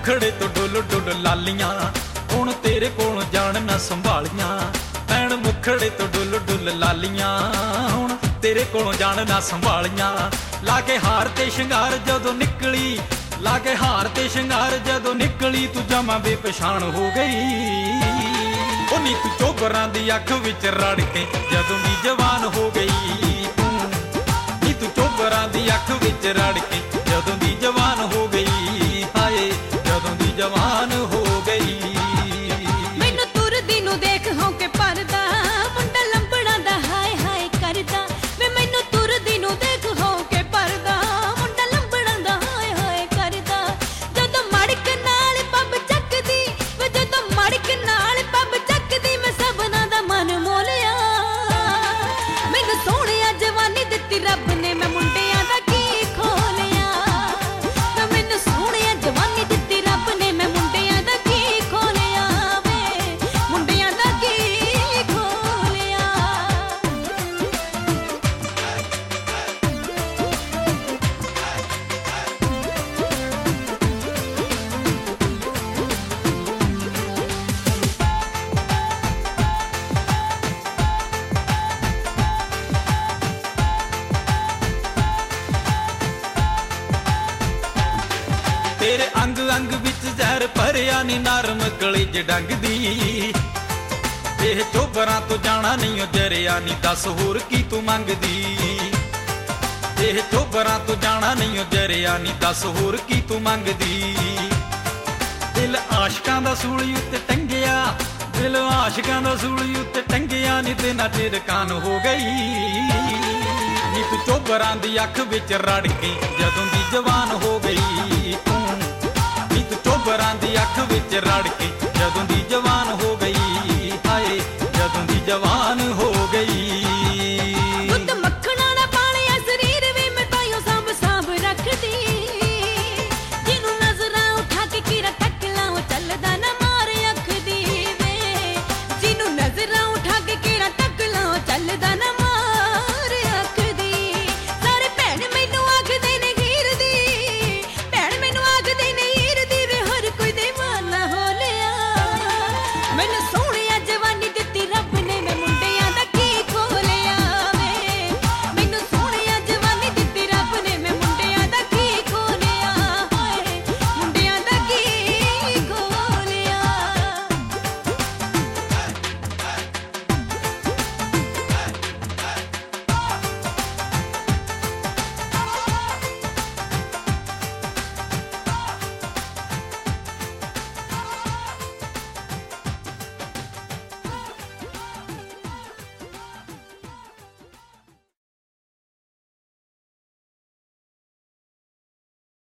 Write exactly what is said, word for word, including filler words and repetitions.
ਮੁਖੜੇ ਤੋਂ ਡੁੱਲ ਡੁੱਲ ਲਾਲੀਆਂ ਹੁਣ ਤੇਰੇ ਕੋਲੋਂ ਜਾਣ ਨਾ ਸੰਭਾਲੀਆਂ। ਭੈਣ ਮੁਖੜੇ ਤੋਂ ਡੁੱਲ ਡੁੱਲ ਲਾਲੀਆਂ ਹੁਣ ਤੇਰੇ ਕੋਲੋਂ ਜਾਣ ਨਾ ਸੰਭਾਲੀਆਂ। ਲਾ ਕੇ ਹਾਰ ਤੇ ਸ਼ਿੰਗਾਰ ਜਦੋਂ ਨਿਕਲੀ, ਲਾ ਕੇ ਹਾਰ ਤੇ ਸ਼ਿੰਗਾਰ ਜਦੋਂ ਨਿਕਲੀ, ਤੂੰ ਜਮਾਂ ਬੇਪਛਾਣ ਹੋ ਗਈ। ਉਹ ਨੀ ਤੂੰ ਚੋਬਰਾਂ ਦੀ ਅੱਖ ਵਿੱਚ ਰੜ ਕੇ ਜਦੋਂ ਦੀ ਜਵਾਨ ਹੋ ਗਈ। ਤੂੰ ਨੀ ਤੂੰ ਚੋਬਰਾਂ ਦੀ ਅੱਖ ਵਿੱਚ ਰੜ ਕੇ ਜਦੋਂ ਦੀ ਜਵਾਨ ਹੋ ਗਈ। ਹਾਏ ਜਦੋਂ ਦੀ ਜਵਾਨ ਹੋ ਗਈ। ਮੈਨੂੰ ਤੁਰਦੀ ਨੂੰ ਦੇਖ ਹੋ ਕੇ ਪਰਦਾ ਮੁੰਡਾ ਲੰਬੜਾ ਦਾ ਹਾਏ ਹਾਏ ਕਰਦਾ। ਵੇ ਮੈਨੂੰ ਤੁਰਦੀ ਨੂੰ ਦੇਖ ਹੋ ਕੇ ਪਰਦਾ ਮੁੰਡਾ ਲੰਬੜਾ ਦਾ ਹਾਏ ਹਾਏ ਕਰਦਾ। ਜਦੋਂ ਮੜਕ ਨਾਲ ਪੱਬ ਚੱਕਦੀ, ਵੇ ਜਦੋਂ ਮੜਕ ਨਾਲ ਪੱਬ ਚੱਕਦੀ, ਮੈਂ ਸਭਨਾਂ ਦਾ ਮਨ ਮੋਲਿਆ। ਮੈਨੂੰ ਸੋਹਣਿਆ ਜਵਾਨੀ ਦਿੱਤੀ ਰੱਬ ਨੇ, ਮੈਂ ਮੁੰਡਿਆਂ ਦਾ ਕੀ ਖੋਲਿਆ। ਵੇ ਮੈਨੂੰ ਸੋਹਣਿਆ ਜਵਾਨੀ ਦਿੱਤੀ ਰੱਬ ਨੇ, ਮੈਂ ਮੁੰਡਿਆਂ ਦਾ ਕੀ ਖੋਲਿਆ। ਵੇ ਮੁੰਡਿਆਂ ਦਾ ਕੀ ਖੋਲਿਆ। ਤੇਰੇ ਅੰਗ ਅੰਗ ਵਿੱਚ ਜ਼ਹਿਰ ਭਰਿਆ ਨੀ ਨਰਮ ਕਲੇਜ ਡੰਗਦੀ। ਇਹ ਚੋਬਰਾਂ ਤੋਂ ਜਾਣਾ ਨਹੀਂ ਓ ਜਰਿਆ ਨੀ, ਦੱਸ ਹੋਰ ਕੀ ਤੂੰ ਮੰਗਦੀ। ਇਹ ਚੋਬਰਾਂ ਤੋਂ ਜਾਣਾ ਨਹੀਂ ਓ ਜਰਿਆ ਨੀ, ਦੱਸ ਹੋਰ ਕੀ ਤੂੰ ਮੰਗਦੀ। ਦਿਲ ਆਸ਼ਕਾਂ ਦਾ ਸੂਲੀ ਉੱਤੇ ਟੰਗਿਆ, ਦਿਲ ਆਸ਼ਕਾਂ ਦਾ ਸੂਲੀ ਉੱਤੇ ਟੰਗਿਆ ਨੀ, ਤੇ ਨਾ ਚਿਰ ਕਾਨ ਹੋ ਗਈ। ਨੀ ਤੂੰ ਚੋਬਰਾਂ ਦੀ ਅੱਖ ਵਿੱਚ ਰੜ ਕੇ ਜਦੋਂ ਦੀ ਜਵਾਨ ਹੋ ਗਈ। ਤੂੰ ਨੀ ਤੂੰ ਚੋਬਰਾਂ ਦੀ ਅੱਖ ਵਿੱਚ ਰੜ ਕੇ ਜਦੋਂ ਦੀ ਜਵਾਨ ਹੋ ਗਈ। ਹਾਏ ਜਦੋਂ ਦੀ ਜਵਾਨ ਹੋ ਗਈ।